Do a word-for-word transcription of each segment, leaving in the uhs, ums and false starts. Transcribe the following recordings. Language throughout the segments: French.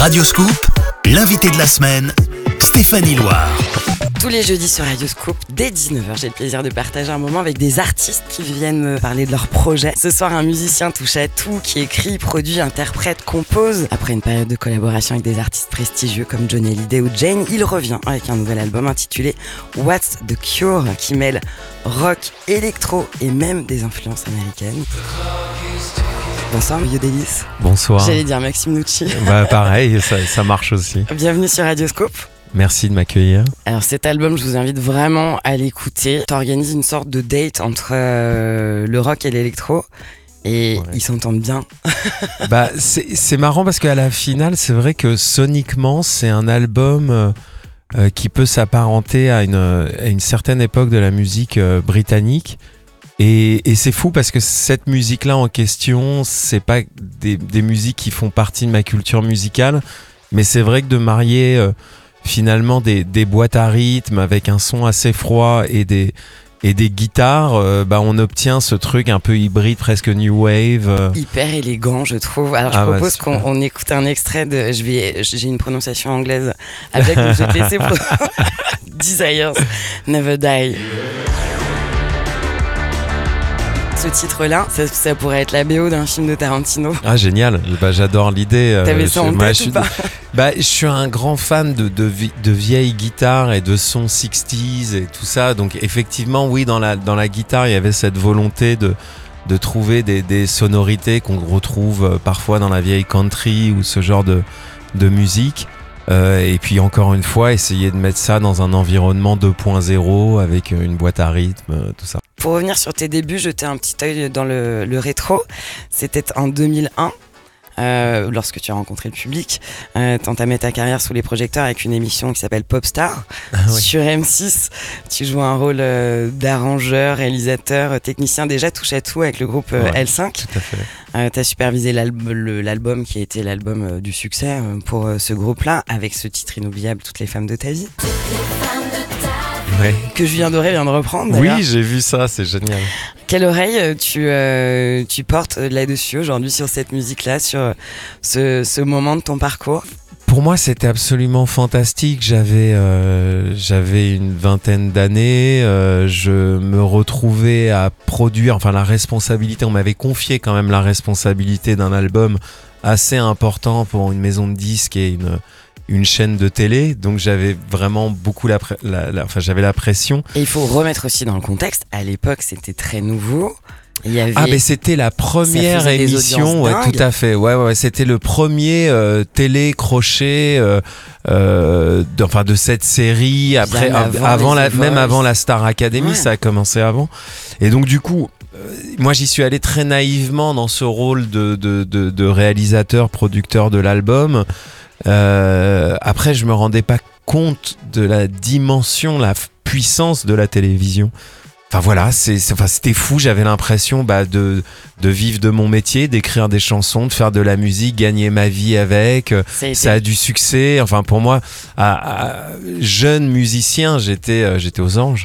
Radioscoop, l'invité de la semaine, Stéphanie Loire. Tous les jeudis sur Radioscoop, dès dix-neuf heures, j'ai le plaisir de partager un moment avec des artistes qui viennent me parler de leurs projets. Ce soir, un musicien touche à tout, qui écrit, produit, interprète, compose. Après une période de collaboration avec des artistes prestigieux comme Johnny Hallyday ou Jane, il revient avec un nouvel album intitulé What's the Cure, qui mêle rock, électro et même des influences américaines. Bonsoir Yodelis. Bonsoir. J'allais dire Maxime Nucci. Bah pareil, ça, ça marche aussi. Bienvenue sur Radioscoop. Merci de m'accueillir. Alors cet album, je vous invite vraiment à l'écouter. T'organises une sorte de date entre euh, le rock et l'électro. Et ouais. Ils s'entendent bien. Bah c'est, c'est marrant parce qu'à la finale, c'est vrai que soniquement, c'est un album euh, euh, qui peut s'apparenter à une, à une certaine époque de la musique euh, britannique. Et, et c'est fou parce que cette musique-là en question, c'est pas des, des musiques qui font partie de ma culture musicale, mais c'est vrai que de marier euh, finalement des, des boîtes à rythme avec un son assez froid et des, et des guitares, euh, bah on obtient ce truc un peu hybride, presque new wave. Euh. Hyper élégant, je trouve. Alors je ah propose bah, qu'on on écoute un extrait de. Je vais, j'ai une prononciation anglaise avec donc je vais te laisser pour Desires Never Die. Ce titre-là, ça, ça pourrait être la B O d'un film de Tarantino. Ah génial, bah, j'adore l'idée. T'avais euh, ça en tête moi, ou je suis, pas bah, je suis un grand fan de, de, de vieilles guitares et de sons sixties et tout ça. Donc effectivement, oui, dans la, dans la guitare, il y avait cette volonté de, de trouver des, des sonorités qu'on retrouve parfois dans la vieille country ou ce genre de, de musique. Euh, et puis encore une fois, essayer de mettre ça dans un environnement deux point zéro avec une boîte à rythme, tout ça. Pour revenir sur tes débuts, jeter un petit œil dans le, le rétro. C'était en deux mille un, euh, lorsque tu as rencontré le public. Euh, t'entamais ta carrière sous les projecteurs avec une émission qui s'appelle Popstar. Ah, oui. Sur M six, tu joues un rôle euh, d'arrangeur, réalisateur, technicien, déjà touche à tout avec le groupe euh, ouais, L cinq. Tout à fait. Euh, t'as supervisé l'album, le, l'album qui a été l'album euh, du succès euh, pour euh, ce groupe-là, avec ce titre inoubliable, Toutes les femmes de ta vie. Ouais. Que Julien Doré vient de reprendre d'ailleurs. Oui, j'ai vu ça, c'est génial. Quelle oreille tu, euh, tu portes là-dessus aujourd'hui sur cette musique-là, sur ce, ce moment de ton parcours? Pour moi, c'était absolument fantastique. J'avais, euh, j'avais une vingtaine d'années. Euh, je me retrouvais à produire, enfin la responsabilité, on m'avait confié quand même la responsabilité d'un album assez important pour une maison de disques et une... une chaîne de télé, donc j'avais vraiment beaucoup la, la, la, enfin j'avais la pression. Et il faut remettre aussi dans le contexte, à l'époque c'était très nouveau. Il y avait... Ah mais c'était la première émission, ouais, tout à fait. Ouais ouais, c'était le premier euh, télé crochet, euh, euh, de, enfin de cette série. Après, avant, avant la, même avant la Star Academy, ouais. Ça a commencé avant. Et donc du coup. Moi j'y suis allé très naïvement dans ce rôle de, de, de, de réalisateur, producteur de l'album. Euh, après je me rendais pas compte de la dimension, la puissance de la télévision. Enfin voilà, c'est, c'est, enfin, c'était fou, j'avais l'impression bah, de, de vivre de mon métier, d'écrire des chansons, de faire de la musique, gagner ma vie avec. Ça, ça a du succès. Enfin pour moi, à, à, jeune musicien, j'étais, euh, j'étais aux anges.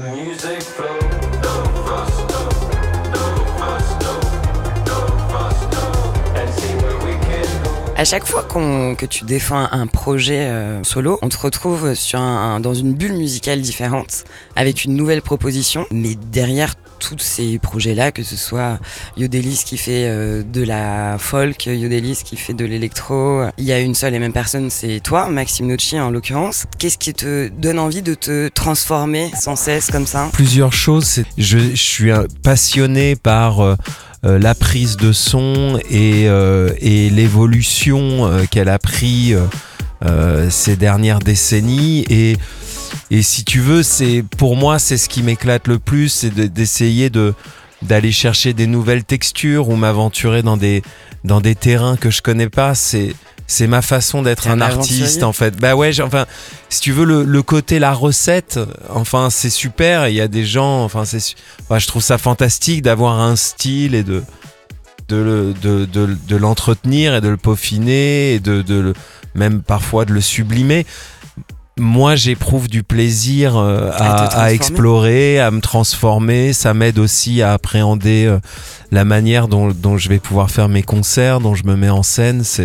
À chaque fois qu'on, que tu défends un projet euh, solo, on te retrouve sur un, un, dans une bulle musicale différente, avec une nouvelle proposition. Mais derrière tous ces projets-là, que ce soit Yodelis qui fait euh, de la folk, Yodelis qui fait de l'électro, il y a une seule et même personne, c'est toi, Maxime Nucci en l'occurrence. Qu'est-ce qui te donne envie de te transformer sans cesse comme ça? Plusieurs choses. C'est, je, je suis passionné par... Euh, Euh, la prise de son et, euh, et l'évolution euh, qu'elle a pris euh, euh, ces dernières décennies et, et si tu veux, c'est, pour moi c'est ce qui m'éclate le plus, c'est de, d'essayer de, d'aller chercher des nouvelles textures ou m'aventurer dans des, dans des terrains que je connais pas. C'est, c'est ma façon d'être un, un artiste en fait. Bah ouais, enfin si tu veux le, le côté la recette, enfin c'est super. Il y a des gens, enfin c'est, bah, je trouve ça fantastique d'avoir un style et de de le de, de, de l'entretenir et de le peaufiner et de, de le, même parfois de le sublimer. Moi, j'éprouve du plaisir euh, à, à, à explorer, à me transformer. Ça m'aide aussi à appréhender euh, la manière dont, dont je vais pouvoir faire mes concerts, dont je me mets en scène. C'est,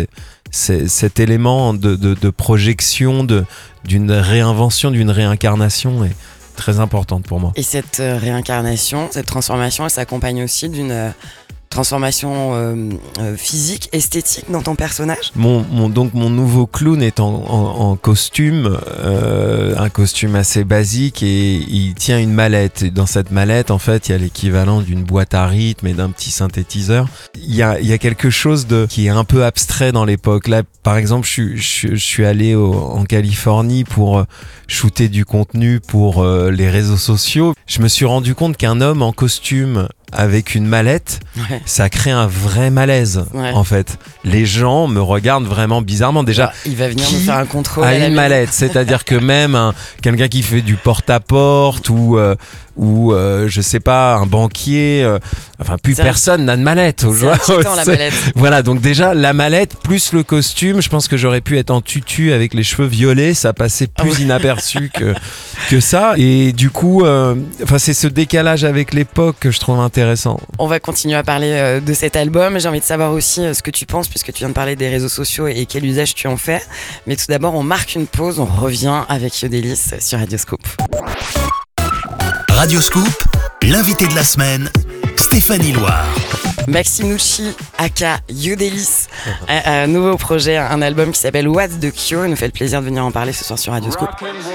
c'est, cet élément de, de, de projection, de, d'une réinvention, d'une réincarnation est très importante pour moi. Et cette euh, réincarnation, cette transformation, elle s'accompagne aussi d'une euh, transformation euh, euh, physique, esthétique dans ton personnage. Mon, mon, donc mon nouveau clown est en, en, en costume, euh, un costume assez basique, et il tient une mallette. Et dans cette mallette, en fait, il y a l'équivalent d'une boîte à rythme et d'un petit synthétiseur. Il y a, il y a quelque chose de qui est un peu abstrait dans l'époque. Là, par exemple, je, suis- je, je suis allé au, en Californie pour shooter du contenu pour euh, les réseaux sociaux. Je me suis rendu compte qu'un homme en costume avec une mallette, Ouais. ça crée un vrai malaise, Ouais. en fait. Les gens me regardent vraiment bizarrement. Déjà, Il va venir qui nous faire un contrôle. à à la une maison. mallette, c'est-à-dire que même un, quelqu'un qui fait du porte-à-porte ou, euh, ou euh, je sais pas, un banquier, euh, enfin plus C'est personne n'a de mallette. C'est aujourd'hui. inquiétant, la C'est- mallette. Voilà, donc déjà la mallette plus le costume, je pense que j'aurais pu être en tutu avec les cheveux violets, ça passait plus Ah ouais. inaperçu que, que ça. Et du coup, euh, enfin c'est ce décalage avec l'époque que je trouve intéressant. On va continuer à parler euh, de cet album. J'ai envie de savoir aussi euh, ce que tu penses, puisque tu viens de parler des réseaux sociaux et quel usage tu en fais. Mais tout d'abord, on marque une pause. On revient avec Yodelis sur Radioscoop. Radioscoop, l'invité de la semaine, Stéphanie Loire. Maxime Nucci, aka Yodelis, un, un nouveau projet, un album qui s'appelle What's the Cure. Il nous fait le plaisir de venir en parler ce soir sur Radioscoop.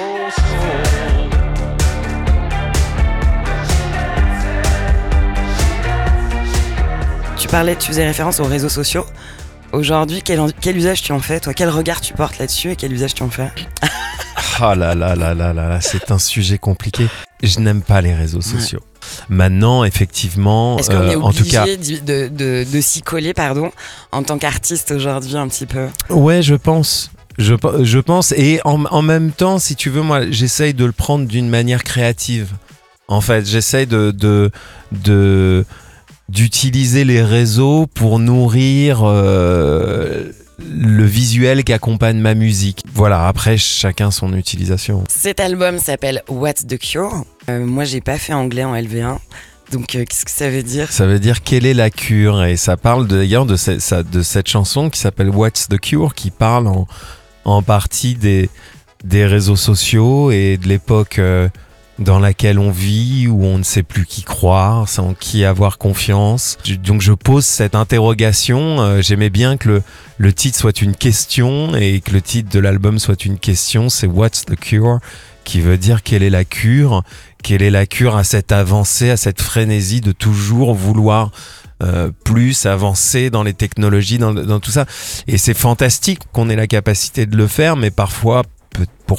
Tu parlais, tu faisais référence aux réseaux sociaux. Aujourd'hui, quel, en- quel usage tu en fais, toi? Quel regard tu portes là-dessus et quel usage tu en fais? Ah là là là là là là, c'est un sujet compliqué. Je n'aime pas les réseaux sociaux. Maintenant, effectivement, Est-ce qu'on euh, est en tout cas, obligé d'y- de, de, de s'y coller, pardon, en tant qu'artiste aujourd'hui un petit peu? ouais, je pense. Je, pe- je pense. Et en, en même temps, si tu veux, moi, j'essaye de le prendre d'une manière créative. En fait, j'essaye de, de, de, d'utiliser les réseaux pour nourrir euh, le visuel qui accompagne ma musique. Voilà, après, chacun son utilisation. Cet album s'appelle What's the Cure. Euh, moi, j'ai pas fait anglais en L V un. Donc, euh, qu'est-ce que ça veut dire? Ça veut dire quelle est la cure, et ça parle de- d'ailleurs de, ce- ça- de cette chanson qui s'appelle What's the Cure, qui parle en, en partie des, des réseaux sociaux et de l'époque euh, dans laquelle on vit, où on ne sait plus qui croire, en qui avoir confiance. Je- donc je pose cette interrogation. Euh, j'aimais bien que le, le titre soit une question et que le titre de l'album soit une question. C'est What's the Cure, qui veut dire quelle est la cure. Quelle est la cure à cette avancée, à cette frénésie de toujours vouloir euh, plus avancer dans les technologies, dans, dans tout ça. Et c'est fantastique qu'on ait la capacité de le faire, mais parfois, peu- pourquoi ?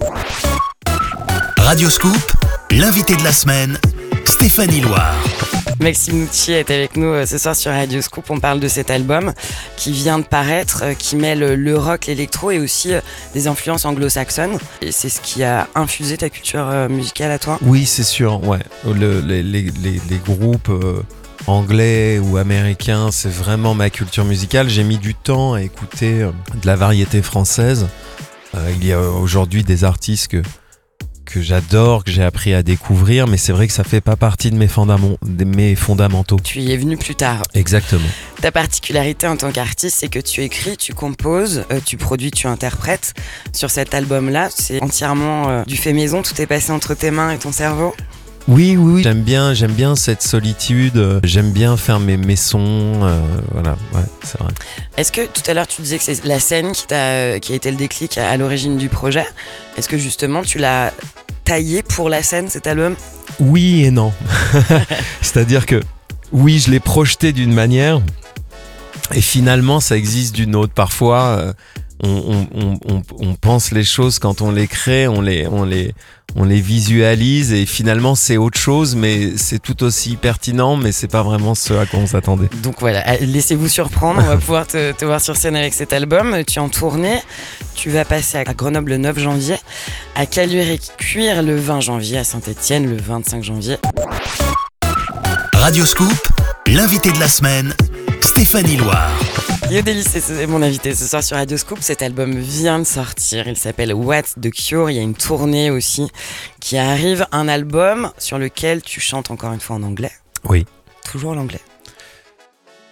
Radioscoop, l'invité de la semaine, Stéphanie Loire. Maxime Nucci est avec nous euh, ce soir sur Radioscoop. On parle de cet album qui vient de paraître, euh, qui mêle le rock, l'électro et aussi euh, des influences anglo-saxonnes. Et c'est ce qui a infusé ta culture euh, musicale à toi? Oui, c'est sûr, ouais. Le- les, les- les- les groupes euh, anglais ou américains, c'est vraiment ma culture musicale. J'ai mis du temps à écouter euh, de la variété française. Euh, il y a aujourd'hui des artistes que que j'adore, que j'ai appris à découvrir, mais c'est vrai que ça fait pas partie de mes, fondaments, de mes fondamentaux. Tu y es venu plus tard. Exactement. Ta particularité en tant qu'artiste, c'est que tu écris, tu composes, euh, tu produis, tu interprètes. Sur cet album-là, c'est entièrement euh, du fait maison, tout est passé entre tes mains et ton cerveau. Oui, oui, oui. J'aime bien, j'aime bien cette solitude. euh, J'aime bien faire mes, mes sons. euh, voilà, ouais, c'est vrai. Est-ce que tout à l'heure tu disais que c'est la scène qui, t'a, qui a été le déclic à, à l'origine du projet? Est-ce que justement tu l'as taillé pour la scène, cet album? Oui et non. C'est-à-dire que oui, je l'ai projeté d'une manière et finalement ça existe d'une autre. Parfois, euh, on, on, on, on, on pense les choses quand on les crée, on les, on les, on les visualise et finalement c'est autre chose, mais c'est tout aussi pertinent, mais c'est pas vraiment ce à quoi on s'attendait. Donc voilà, laissez-vous surprendre, on va pouvoir te, te voir sur scène avec cet album. Tu es en tournée, tu vas passer à Grenoble le neuf janvier, à Caluire et Cuire le vingt janvier, à Saint-Etienne le vingt-cinq janvier. Radioscoop, l'invité de la semaine, Stéphanie Loire. Yodelis c'est mon invité ce soir sur Radioscoop. Cet album vient de sortir, il s'appelle What's the Cure. Il y a une tournée aussi qui arrive, un album sur lequel tu chantes encore une fois en anglais. Oui. Toujours l'anglais.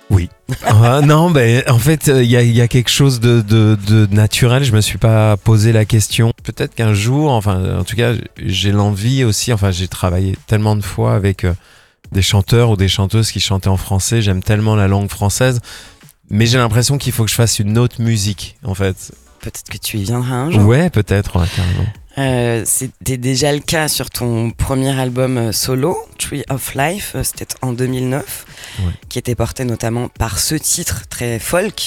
Oui. Ah, non, ben en fait, il y a, y a quelque chose de, de, de naturel. Je me suis pas posé la question. Peut-être qu'un jour, enfin, en tout cas, j'ai l'envie aussi. Enfin, j'ai travaillé tellement de fois avec euh, des chanteurs ou des chanteuses qui chantaient en français. J'aime tellement la langue française, mais j'ai l'impression qu'il faut que je fasse une autre musique, en fait. Peut-être que tu y viendras un jour. Ouais, peut-être, ouais, carrément. Euh, c'était déjà le cas sur ton premier album solo, Tree of Life, c'était en deux mille neuf, Ouais. qui était porté notamment par ce titre très folk.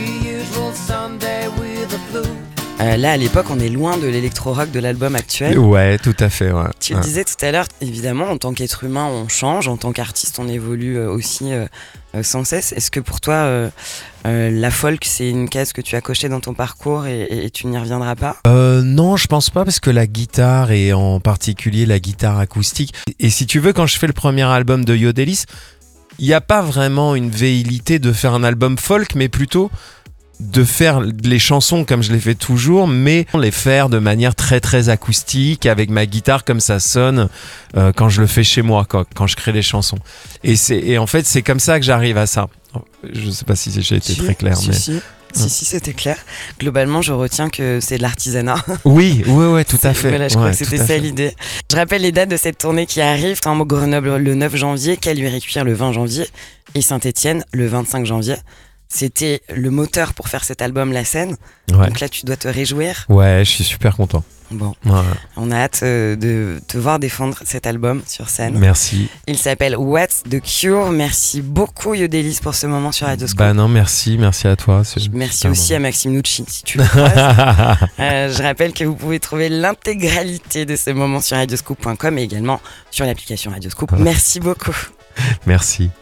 Euh, là, à l'époque, on est loin de l'électro-rock de l'album actuel. Ouais, tout à fait, ouais. Tu Ouais. le disais tout à l'heure, évidemment, en tant qu'être humain, on change, en tant qu'artiste, on évolue euh, aussi euh, euh, sans cesse. Est-ce que pour toi, euh, euh, la folk, c'est une case que tu as cochée dans ton parcours et, et, et tu n'y reviendras pas ? Euh, non, je pense pas, parce que la guitare, et en particulier la guitare acoustique, et si tu veux, quand je fais le premier album de Yodelis, il n'y a pas vraiment une velléité de faire un album folk, mais plutôt de faire les chansons comme je les fais toujours, mais les faire de manière très très acoustique, avec ma guitare comme ça sonne euh, quand je le fais chez moi, quand, quand je crée les chansons. Et, c'est, et en fait, c'est comme ça que j'arrive à ça. Je sais pas si j'ai été Si, très clair, si, mais... Si, si, si, c'était clair. Globalement, je retiens que c'est de l'artisanat. Oui, oui, ouais, tout à fait. Voilà, je crois Ouais, que c'était tout à ça fait. l'idée. Je rappelle les dates de cette tournée qui arrive. En Grenoble le neuf janvier, Caluire-et-Cuire le vingt janvier et Saint-Étienne le vingt-cinq janvier. C'était le moteur pour faire cet album, la scène. Ouais. Donc là, tu dois te réjouir. Ouais, je suis super content. Bon, Ouais. on a hâte euh, de te voir défendre cet album sur scène. Merci. Il s'appelle What's the Cure. Merci beaucoup Yodelis pour ce moment sur Radio Scoop. Bah non, merci, merci à toi. C'est Merci super aussi bon. à Maxime Nucci si tu le croises. euh, je rappelle que vous pouvez trouver l'intégralité de ce moment sur radioscoop point com et également sur l'application Radio Scoop. Voilà. Merci beaucoup. Merci.